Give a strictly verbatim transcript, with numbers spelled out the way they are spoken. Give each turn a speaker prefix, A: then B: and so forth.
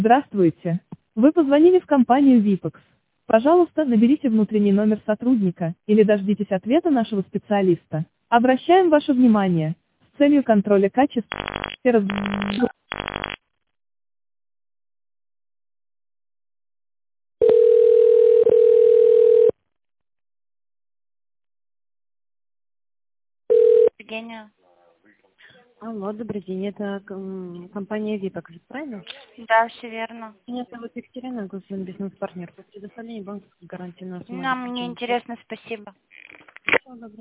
A: Здравствуйте. Вы позвонили в компанию Випекс. Пожалуйста, наберите внутренний номер сотрудника, или дождитесь ответа нашего специалиста. Обращаем ваше внимание. С целью контроля качества. раз-
B: Евгения.
C: Алло, добрый день. Это м, компания Випекс, правильно?
B: Да, все верно.
C: Меня зовут Екатерина, государственный бизнес-партнер по предоставлению банковской гарантии на сумму
B: Нам
C: десять
B: не
C: тысяч.
B: интересно, спасибо.
C: Всего доброго.